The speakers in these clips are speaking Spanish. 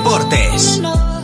Deportes.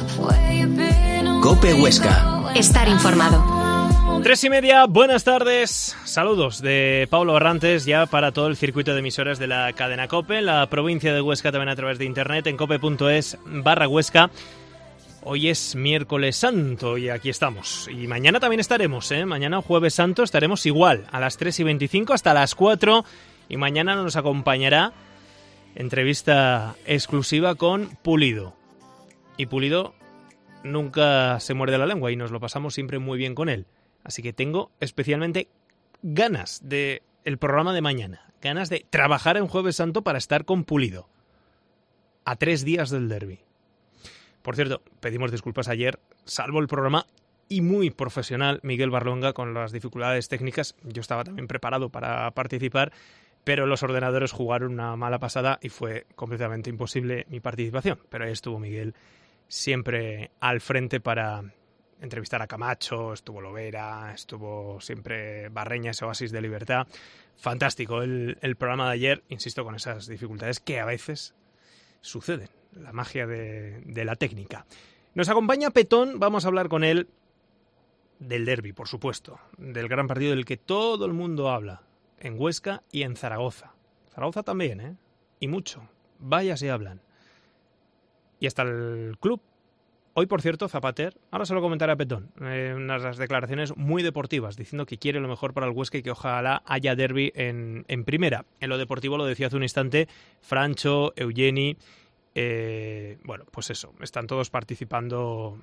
COPE Huesca. Estar informado. 3:30, buenas tardes. Saludos de Pablo Barrantes ya para todo el circuito de emisoras de la cadena COPE, la provincia de Huesca también a través de internet en cope.es/Huesca. Hoy es miércoles santo y aquí estamos. Y mañana también estaremos, Mañana jueves santo estaremos igual, a las 3:25 hasta las 4. Y mañana nos acompañará entrevista exclusiva con Pulido. Y Pulido nunca se muerde la lengua y nos lo pasamos siempre muy bien con él. Así que tengo especialmente ganas de el programa de mañana. Ganas de trabajar en Jueves Santo para estar con Pulido. A 3 días del derbi. Por cierto, pedimos disculpas ayer, salvo el programa y muy profesional Miguel Barlonga con las dificultades técnicas. Yo estaba también preparado para participar, pero los ordenadores jugaron una mala pasada y fue completamente imposible mi participación. Pero ahí estuvo Miguel siempre al frente para entrevistar a Camacho, estuvo Lovera, estuvo siempre Barreña, ese oasis de libertad. Fantástico el programa de ayer, insisto, con esas dificultades que a veces suceden. La magia de la técnica. Nos acompaña Petón, vamos a hablar con él del derbi, por supuesto, del gran partido del que todo el mundo habla, en Huesca y en Zaragoza. Zaragoza también, y mucho. Vaya si hablan. Y hasta el club. Hoy, por cierto, Zapater, ahora se lo comentaré a Petón, unas declaraciones muy deportivas, diciendo que quiere lo mejor para el Huesca y que ojalá haya derbi en primera. En lo deportivo lo decía hace un instante Francho, Eugeni. Bueno, pues eso, están todos participando,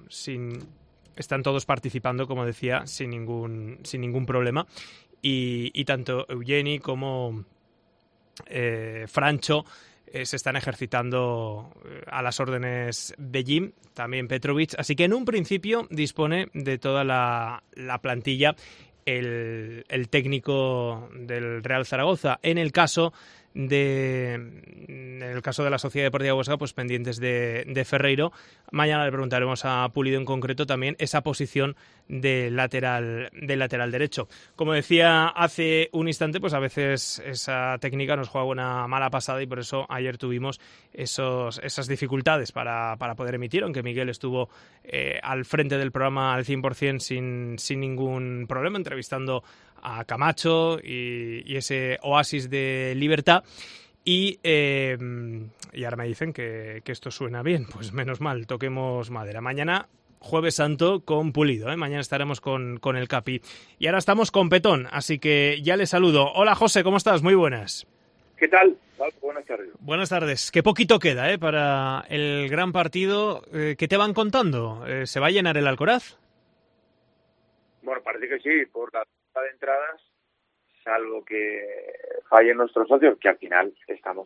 como decía, sin ningún problema. Y tanto Eugeni como Francho se están ejercitando a las órdenes de Jim, también Petrovic. Así que en un principio dispone de toda la plantilla el técnico del Real Zaragoza. En el caso de la Sociedad Deportiva Huesca, pues pendientes de Ferreiro. Mañana le preguntaremos a Pulido en concreto también esa posición de lateral derecho. Como decía hace un instante, pues a veces esa técnica nos juega una mala pasada y por eso ayer tuvimos esas dificultades para poder emitir, aunque Miguel estuvo al frente del programa al 100% sin ningún problema, entrevistando a Camacho y ese oasis de libertad. Y ahora me dicen que esto suena bien, pues menos mal, toquemos madera. Mañana, Jueves Santo, con Pulido, Mañana estaremos con el Capi. Y ahora estamos con Petón, así que ya le saludo. Hola, José, ¿cómo estás? Muy buenas. ¿Qué tal? Buenas tardes. Buenas tardes. Qué poquito queda, para el gran partido. ¿Qué te van contando? ¿Se va a llenar el Alcoraz? Bueno, parece que sí, por la de entradas, salvo que fallen nuestros socios, que al final estamos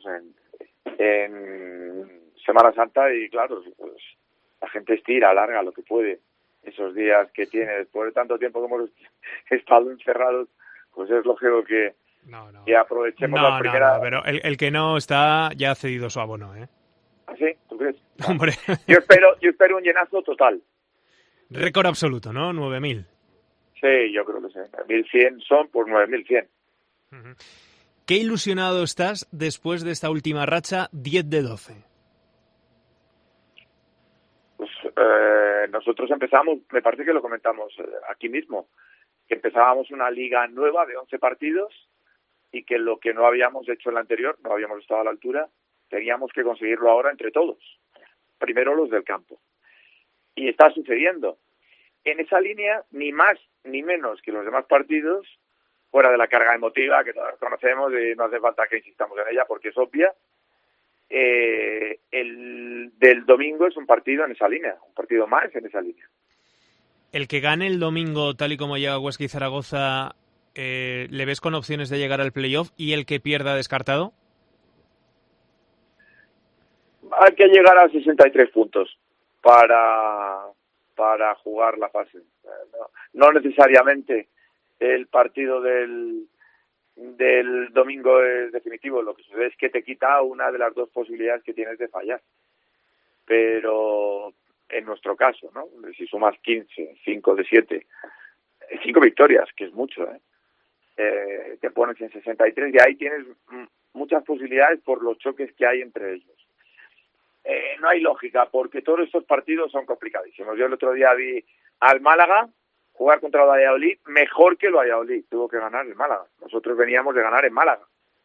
en Semana Santa y claro, pues la gente estira, alarga lo que puede. Esos días que tiene, después de tanto tiempo que hemos estado encerrados, pues es lógico que aprovechemos la primera... No, pero el que no está ya ha cedido su abono, ¿Ah, sí? ¿Tú crees? Hombre. Yo espero un llenazo total. Récord absoluto, ¿no? 9.000. Sí, yo creo que sí. 1.100 son por 9.100. Uh-huh. ¿Qué ilusionado estás después de esta última racha 10 de 12? Pues nosotros empezamos, me parece que lo comentamos aquí mismo, que empezábamos una liga nueva de 11 partidos y que lo que no habíamos hecho en la anterior, no habíamos estado a la altura, teníamos que conseguirlo ahora entre todos. Primero los del campo. Y está sucediendo. En esa línea, ni más ni menos que los demás partidos, fuera de la carga emotiva que todos conocemos y no hace falta que insistamos en ella porque es obvia, el del domingo es un partido en esa línea, un partido más en esa línea. El que gane el domingo, tal y como llega Huesca y Zaragoza, ¿le ves con opciones de llegar al playoff? ¿Y el que pierda descartado? Hay que llegar a 63 puntos para jugar la fase. No necesariamente el partido del domingo es definitivo. Lo que sucede es que te quita una de las dos posibilidades que tienes de fallar. Pero en nuestro caso, ¿no? Si sumas 15, 5 de 7, 5 victorias, que es mucho, te pones en 63 y ahí tienes muchas posibilidades por los choques que hay entre ellos. no hay lógica, porque todos estos partidos son complicadísimos. Yo el otro día vi al Málaga jugar contra el Valladolid mejor que el Valladolid. Tuvo que ganar el Málaga. Nosotros veníamos de ganar en Málaga.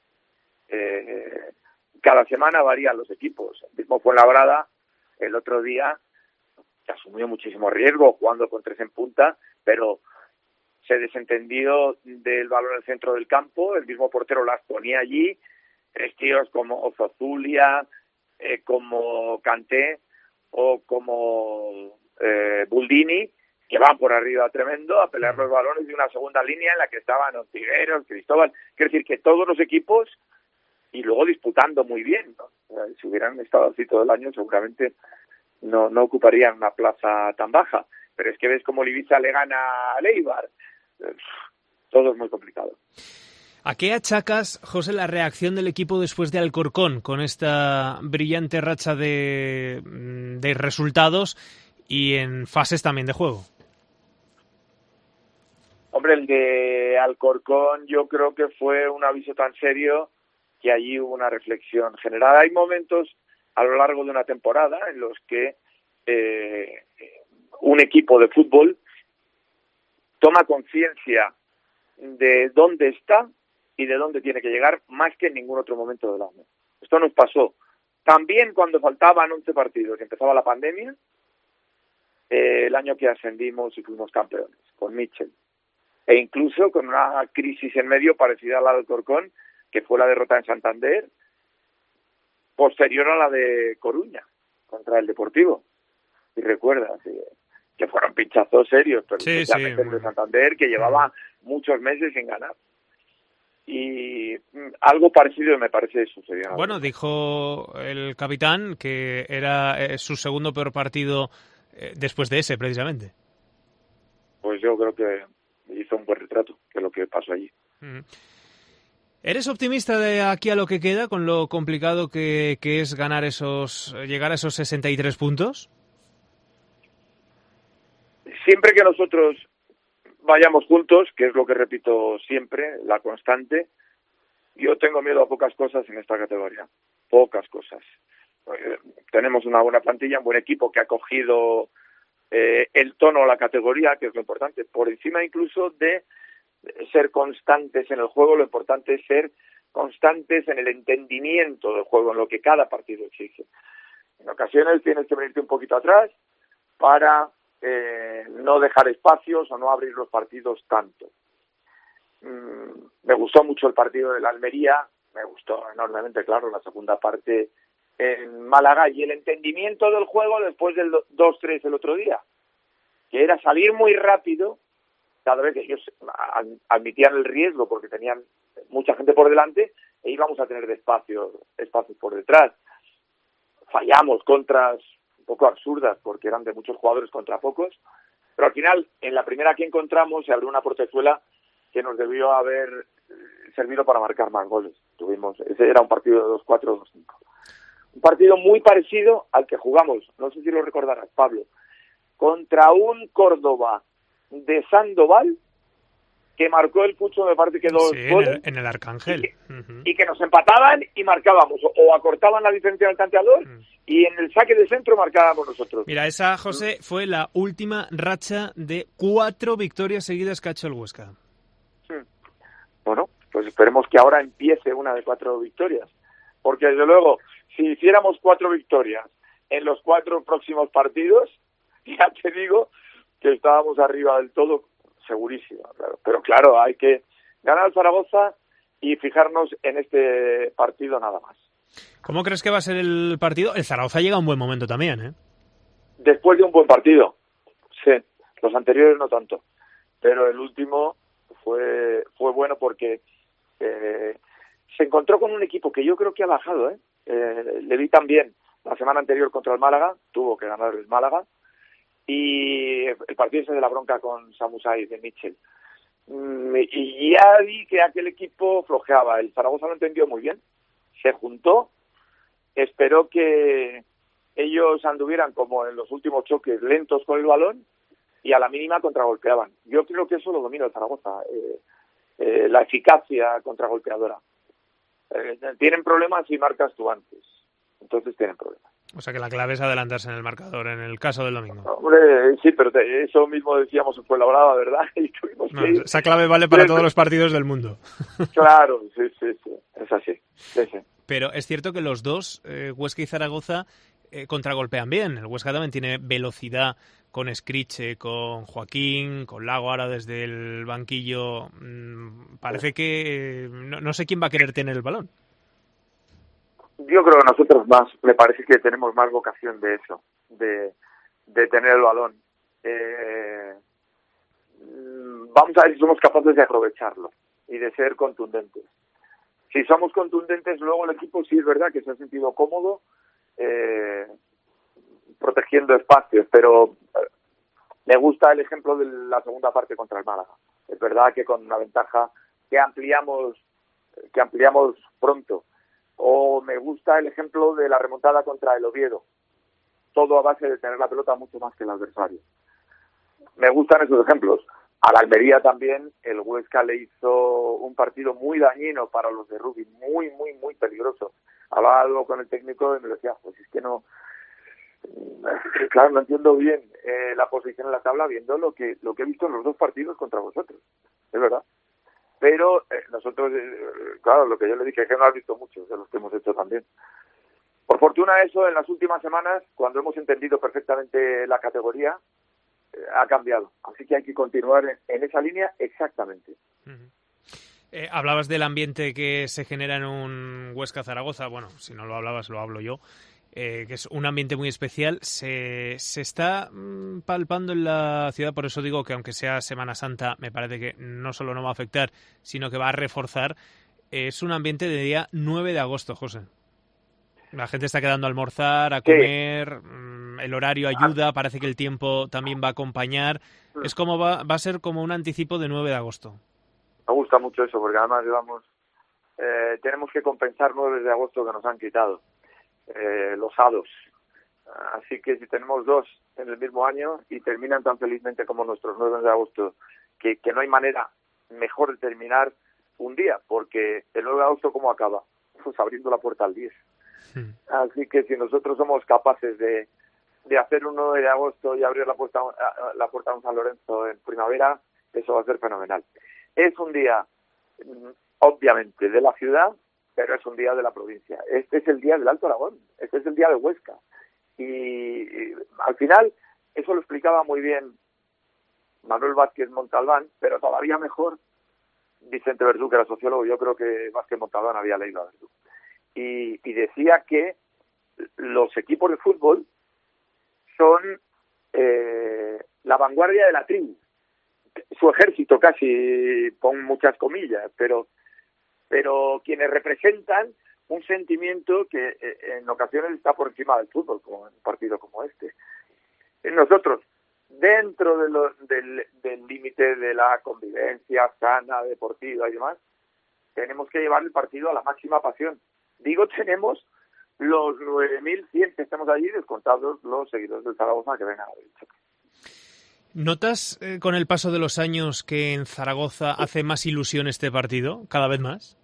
Cada semana varían los equipos. El mismo Fuenlabrada el otro día asumió muchísimo riesgo jugando con 3 en punta, pero se desentendió del balón en el centro del campo. El mismo portero las ponía allí. 3 tíos como Ozozulia, como Kanté o como Buldini, que van por arriba tremendo a pelear los balones de una segunda línea en la que estaban Ortigueros, Cristóbal. Quiero decir que todos los equipos, y luego disputando muy bien, ¿no? Si hubieran estado así todo el año, seguramente no ocuparían una plaza tan baja. Pero es que ves cómo el Ibiza le gana a Eibar. Todo es muy complicado. ¿A qué achacas, José, la reacción del equipo después de Alcorcón con esta brillante racha de resultados y en fases también de juego? Hombre, el de Alcorcón yo creo que fue un aviso tan serio que allí hubo una reflexión general. Hay momentos a lo largo de una temporada en los que un equipo de fútbol toma conciencia de dónde está y de dónde tiene que llegar más que en ningún otro momento del año. Esto nos pasó también cuando faltaban 11 partidos y empezaba la pandemia, el año que ascendimos y fuimos campeones, con Mitchell. E incluso con una crisis en medio parecida a la de Alcorcón, que fue la derrota en Santander, posterior a la de Coruña, contra el Deportivo. Y recuerdas que fueron pinchazos serios, pero especialmente el de Santander, que llevaba muchos meses sin ganar. Y algo parecido me parece sucedió. Bueno, dijo el capitán que era su segundo peor partido después de ese, precisamente. Pues yo creo que hizo un buen retrato de lo que pasó allí. ¿Eres optimista de aquí a lo que queda, con lo complicado que es llegar a esos 63 puntos? Siempre que nosotros vayamos juntos, que es lo que repito siempre, la constante, yo tengo miedo a pocas cosas en esta categoría. Pocas cosas. Tenemos una buena plantilla, un buen equipo que ha cogido el tono a la categoría, que es lo importante, por encima incluso de ser constantes en el juego. Lo importante es ser constantes en el entendimiento del juego, en lo que cada partido exige. En ocasiones tienes que venirte un poquito atrás para no dejar espacios o no abrir los partidos tanto. Me gustó mucho el partido de la Almería, me gustó enormemente, claro, la segunda parte en Málaga y el entendimiento del juego después del 2-3 el otro día, que era salir muy rápido cada vez que ellos admitían el riesgo porque tenían mucha gente por delante e íbamos a tener espacios por detrás. Fallamos contras un poco absurdas porque eran de muchos jugadores contra pocos, pero al final en la primera que encontramos se abrió una portezuela que nos debió haber servido para marcar más goles. Ese era un partido de 2-4, 2-5. Un partido muy parecido al que jugamos, no sé si lo recordarás, Pablo, contra un Córdoba de Sandoval que marcó el Pucho, me parece que 2 goles. En el Arcángel. Y que nos empataban y marcábamos, o acortaban la diferencia del tanteador y en el saque de centro marcábamos nosotros. Mira, esa, José, fue la última racha de 4 victorias seguidas que ha hecho el Huesca. Bueno, pues esperemos que ahora empiece una de 4 victorias, porque desde luego, si hiciéramos 4 victorias en los 4 próximos partidos, ya te digo que estábamos arriba del todo, segurísimo, claro. Pero claro, hay que ganar al Zaragoza y fijarnos en este partido nada más. ¿Cómo crees que va a ser el partido? El Zaragoza llega a un buen momento también, ¿eh? Después de un buen partido, sí. Los anteriores no tanto, pero el último fue bueno porque se encontró con un equipo que yo creo que ha bajado, ¿eh? Le vi también la semana anterior contra el Málaga, tuvo que ganar el Málaga, y el partido ese de la bronca con Samusai de Mitchell. Y ya vi que aquel equipo flojeaba. El Zaragoza lo entendió muy bien, se juntó, esperó que ellos anduvieran como en los últimos choques, lentos con el balón, y a la mínima contragolpeaban. Yo creo que eso lo domina el Zaragoza, la eficacia contragolpeadora. Tienen problemas si marcas tú antes, entonces tienen problemas. O sea que la clave es adelantarse en el marcador, en el caso del domingo. Hombre, sí, pero eso mismo decíamos en Fuenlabrada, ¿verdad? Y tuvimos que ir. Esa clave vale para todos los partidos del mundo. Claro, sí, es así. Sí. Pero es cierto que los dos, Huesca y Zaragoza, contragolpean bien. El Huesca también tiene velocidad con Escriche, con Joaquín, con Lago ahora desde el banquillo. Parece que no sé quién va a querer tener el balón. Yo creo que nosotros me parece que tenemos más vocación de eso, de tener el balón. Vamos a ver si somos capaces de aprovecharlo y de ser contundentes. Si somos contundentes, luego el equipo sí es verdad que se ha sentido cómodo protegiendo espacios, pero me gusta el ejemplo de la segunda parte contra el Málaga. Es verdad que con una ventaja que ampliamos pronto. O me gusta el ejemplo de la remontada contra el Oviedo. Todo a base de tener la pelota mucho más que el adversario. Me gustan esos ejemplos. A la Almería también el Huesca le hizo un partido muy dañino para los de Rubí, muy, muy, muy peligroso. Hablaba algo con el técnico y me decía, pues es que no... Claro, no entiendo bien la posición en la tabla viendo lo que he visto en los dos partidos contra vosotros. Es verdad. Pero nosotros, claro, lo que yo le dije es que no has visto muchos de los que hemos hecho también. Por fortuna eso en las últimas semanas, cuando hemos entendido perfectamente la categoría, ha cambiado. Así que hay que continuar en esa línea exactamente. Hablabas del ambiente que se genera en un Huesca-Zaragoza. Bueno, si no lo hablabas, lo hablo yo. Que es un ambiente muy especial. Se está palpando en la ciudad, por eso digo que aunque sea Semana Santa, me parece que no solo no va a afectar, sino que va a reforzar. Es un ambiente de día 9 de agosto, José. La gente está quedando a almorzar, a comer, el horario ayuda, parece que el tiempo también va a acompañar. Es como va a ser como un anticipo de 9 de agosto. Me gusta mucho eso, porque además tenemos que compensar 9 de agosto que nos han quitado. Los hados. Así que si tenemos dos en el mismo año y terminan tan felizmente como nuestros 9 de agosto, que no hay manera mejor de terminar un día, porque el 9 de agosto ¿cómo acaba? Pues abriendo la puerta al 10. Así que si nosotros somos capaces de hacer un 9 de agosto y abrir la puerta a un San Lorenzo en primavera, eso va a ser fenomenal. Es un día, obviamente, de la ciudad, pero es un día de la provincia. Este es el día del Alto Aragón, este es el día de Huesca. Y al final, eso lo explicaba muy bien Manuel Vázquez Montalbán, pero todavía mejor Vicente Verdú, que era sociólogo. Yo creo que Vázquez Montalbán había leído a Verdú. Y decía que los equipos de fútbol son la vanguardia de la tribu. Su ejército casi, pon muchas comillas, pero quienes representan un sentimiento que en ocasiones está por encima del fútbol, como en un partido como este. Nosotros, dentro del límite de la convivencia sana, deportiva y demás, tenemos que llevar el partido a la máxima pasión. Digo, tenemos los 9.100 que estamos allí, descontados los seguidores del Zaragoza que vengan a ver el choque. ¿Notas con el paso de los años que en Zaragoza hace más ilusión este partido, cada vez más?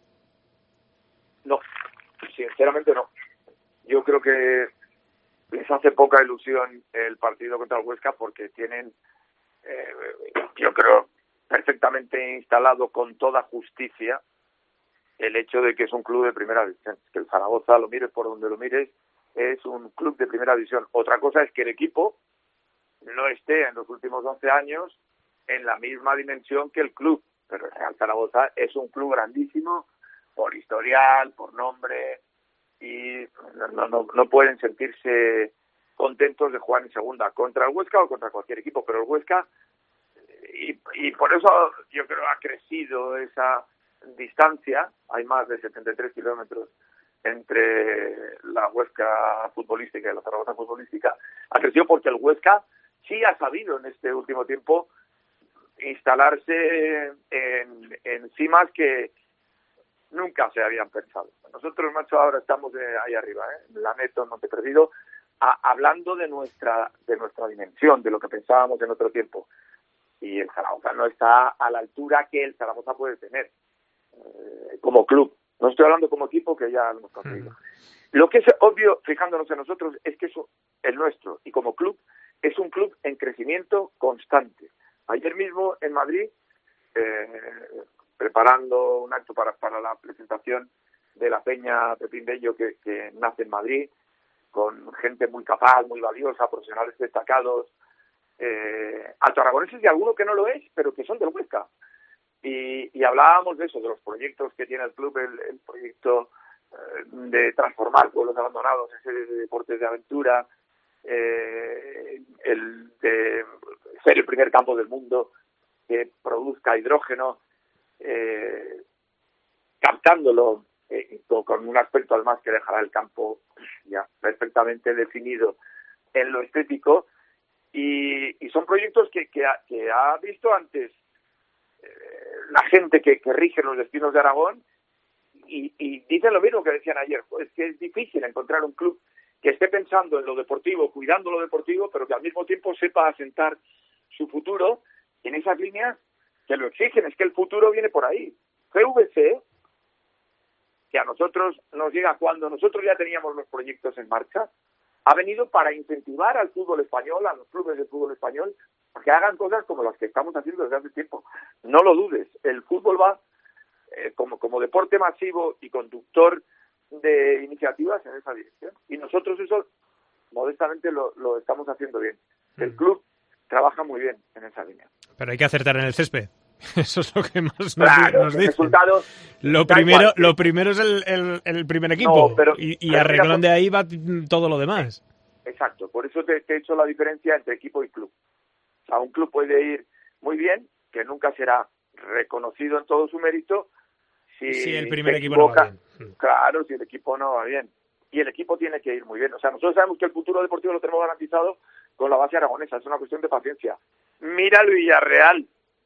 No, sinceramente no. Yo creo que les hace poca ilusión el partido contra el Huesca porque tienen, yo creo, perfectamente instalado con toda justicia el hecho de que es un club de primera división. Que el Zaragoza, lo mires por donde lo mires, es un club de primera división. Otra cosa es que el equipo no esté en los últimos 11 años en la misma dimensión que el club. Pero el Real Zaragoza es un club grandísimo por historial, por nombre, y no pueden sentirse contentos de jugar en segunda contra el Huesca o contra cualquier equipo, pero el Huesca, y por eso yo creo ha crecido esa distancia. Hay más de 73 kilómetros entre la Huesca futbolística y la Zaragoza futbolística. Ha crecido porque el Huesca sí ha sabido en este último tiempo instalarse en cimas que nunca se habían pensado. Nosotros, macho, ahora estamos ahí arriba, en la Neto, en Monte Perdido, hablando de nuestra dimensión, de lo que pensábamos en otro tiempo. Y el Zaragoza no está a la altura que el Zaragoza puede tener como club. No estoy hablando como equipo, que ya lo hemos conseguido. Lo que es obvio, fijándonos en nosotros, es que eso, el nuestro, y como club, es un club en crecimiento constante. Ayer mismo en Madrid, preparando un acto para la presentación de la Peña Pepín Bello que nace en Madrid, con gente muy capaz, muy valiosa, profesionales destacados, altoaragoneses y alguno que no lo es, pero que son del Huesca. Y hablábamos de eso, de los proyectos que tiene el club, el proyecto de transformar pueblos abandonados en series de deportes de aventura, el de ser el primer campo del mundo que produzca hidrógeno, captándolo con un aspecto además que dejará el campo ya perfectamente definido en lo estético, y son proyectos que ha visto antes la gente que rige los destinos de Aragón, y dicen lo mismo que decían ayer, pues que es difícil encontrar un club que esté pensando en lo deportivo, cuidando lo deportivo, pero que al mismo tiempo sepa asentar su futuro en esas líneas que lo exigen. Es que el futuro viene por ahí. GVC, que a nosotros nos llega cuando nosotros ya teníamos los proyectos en marcha, ha venido para incentivar al fútbol español, a los clubes de fútbol español, porque hagan cosas como las que estamos haciendo desde hace tiempo. No lo dudes, el fútbol va como deporte masivo y conductor de iniciativas en esa dirección. Y nosotros eso, modestamente, lo estamos haciendo bien. El club trabaja muy bien en esa línea. Pero hay que acertar en el césped. Eso es lo que más nos dice. Lo primero es el primer equipo, no, pero arreglando de ahí va todo lo demás. Exacto, por eso te he hecho la diferencia entre equipo y club. O sea, un club puede ir muy bien, que nunca será reconocido en todo su mérito, si el primer equipo no va bien. Claro, si el equipo no va bien. Y el equipo tiene que ir muy bien. O sea, nosotros sabemos que el futuro deportivo lo tenemos garantizado con la base aragonesa. Es una cuestión de paciencia. Mira el Villarreal.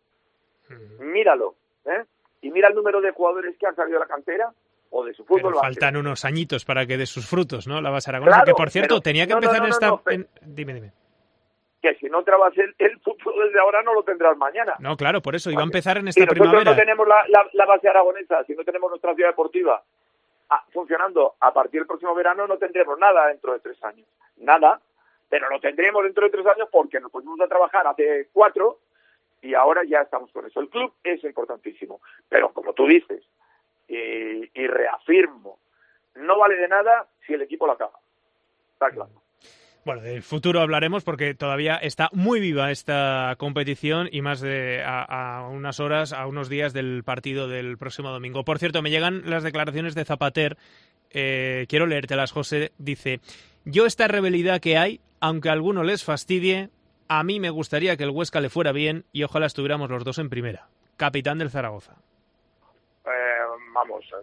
Míralo. Y mira el número de jugadores que han salido de la cantera o de su fútbol. Pero faltan unos añitos para que dé sus frutos, ¿no? La base aragonesa, claro, que por cierto, tenía que empezar Dime. Que si no trabajas el futuro desde ahora no lo tendrás mañana. No, claro, por eso iba a empezar en esta primavera. Si nosotros no tenemos la base aragonesa, si no tenemos nuestra ciudad deportiva funcionando a partir del próximo verano, no tendremos nada dentro de 3 años. Nada, pero lo tendremos dentro de 3 años porque nos pusimos a trabajar hace 4 y ahora ya estamos con eso. El club es importantísimo, pero como tú dices, y reafirmo, no vale de nada si el equipo lo acaba. Está claro. Bueno, del futuro hablaremos porque todavía está muy viva esta competición y más de a unas horas, a unos días del partido del próximo domingo. Por cierto, me llegan las declaraciones de Zapater. Quiero leértelas, José. Dice: yo esta rivalidad que hay, aunque a alguno les fastidie, a mí me gustaría que el Huesca le fuera bien y ojalá estuviéramos los dos en primera. Capitán del Zaragoza. Vamos,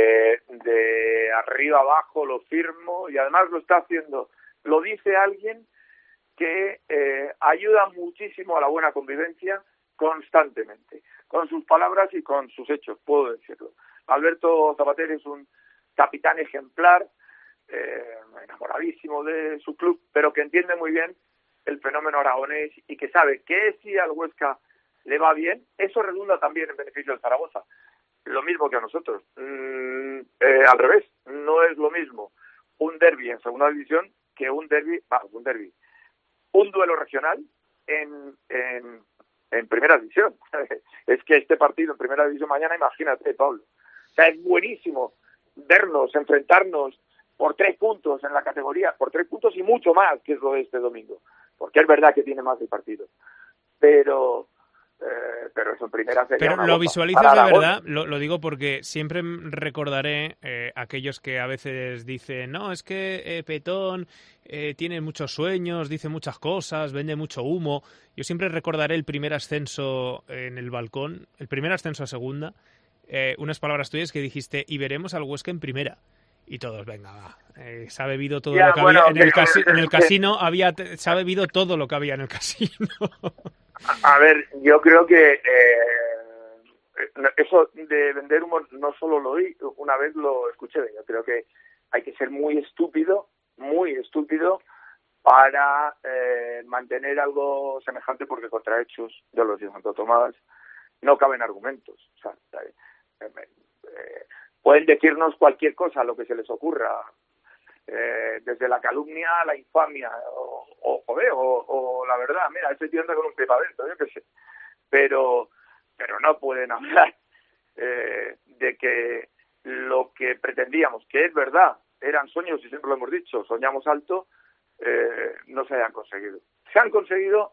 de arriba abajo lo firmo y además lo está haciendo. Lo dice alguien que ayuda muchísimo a la buena convivencia constantemente, con sus palabras y con sus hechos, puedo decirlo. Alberto Zapater es un capitán ejemplar, enamoradísimo de su club, pero que entiende muy bien el fenómeno aragonés y que sabe que si al Huesca le va bien, eso redunda también en beneficio del Zaragoza. Lo mismo que a nosotros. Al revés, no es lo mismo un derbi en segunda división que un duelo regional en primera división. Es que este partido en primera división mañana, imagínate, Pablo. O sea, es buenísimo vernos, enfrentarnos por 3 puntos en la categoría, por 3 puntos y mucho más, que es lo de este domingo. Porque es verdad que tiene más de partido. Pero eso en primera sería. Pero lo visualizas de verdad, lo digo porque siempre recordaré aquellos que a veces dicen, no, es que Petón tiene muchos sueños, dice muchas cosas, vende mucho humo. Yo siempre recordaré el primer ascenso en el balcón, el primer ascenso a segunda, unas palabras tuyas que dijiste, y veremos al Huesca en primera. Y todos, venga, va. Se ha bebido todo lo que había en el casino. Se ha bebido todo lo que había en el casino. A ver, yo creo que eso de vender humo no solo lo oí, una vez lo escuché. Yo creo que hay que ser muy estúpido para mantener algo semejante, porque contra hechos de los de Santo Tomás no caben argumentos. O sea, pueden decirnos cualquier cosa, lo que se les ocurra, desde la calumnia a la infamia, o la verdad, mira, ese tío anda con un pipa adentro, yo qué sé. Pero no pueden hablar de que lo que pretendíamos, que es verdad, eran sueños, y siempre lo hemos dicho, soñamos alto, no se hayan conseguido. Se han conseguido,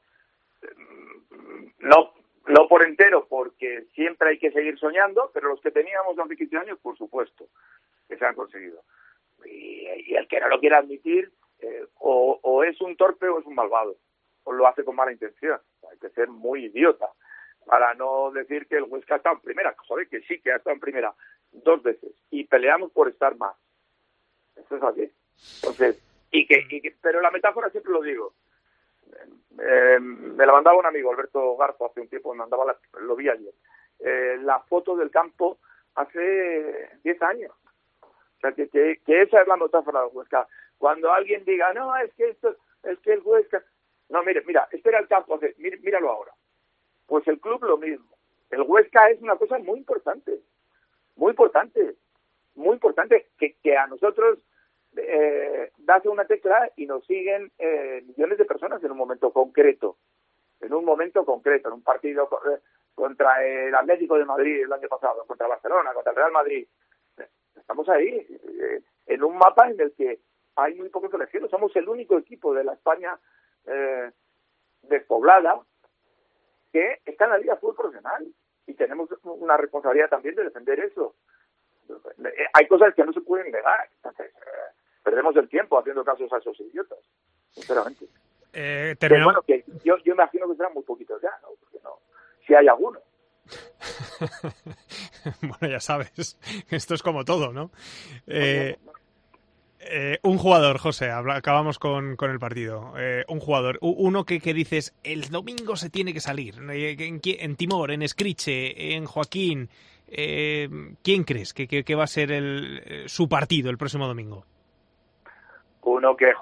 no por entero, porque siempre hay que seguir soñando, pero los que teníamos hace 15 años, por supuesto, que se han conseguido. Y el que no lo quiera admitir, o es un torpe o es un malvado, o lo hace con mala intención. Hay que ser muy idiota para no decir que el Huesca ha estado en primera. Joder, que sí, que ha estado en primera 2 veces, y peleamos por estar más. Eso es así. Entonces, pero la metáfora siempre lo digo. Me la mandaba un amigo, Alberto Garzo, hace un tiempo, lo vi ayer. La foto del campo hace 10 años. O sea, que esa es la metáfora del Huesca. Cuando alguien diga, no, es que el Huesca... No, mira, este era el campo, míralo ahora. Pues el club lo mismo. El Huesca es una cosa muy importante, que a nosotros das una tecla y nos siguen millones de personas en un momento concreto, en un partido contra el Atlético de Madrid el año pasado, contra Barcelona, contra el Real Madrid. Estamos ahí, en un mapa en el que hay muy pocos elegidos. Somos el único equipo de la España despoblada que está en la Liga Fútbol Profesional, y tenemos una responsabilidad también de defender eso. Hay cosas que no se pueden negar. Entonces, perdemos el tiempo haciendo casos a esos idiotas, sinceramente. Terminó... Que yo imagino que serán muy poquitos ya, ¿no? Porque no, si hay alguno. Bueno, ya sabes, esto es como todo, ¿no? Un jugador, José, acabamos con el partido. Un jugador, uno que dices, el domingo se tiene que salir. En Timor, en Escriche, en Joaquín. ¿Quién crees que va a ser su partido el próximo domingo? Uno que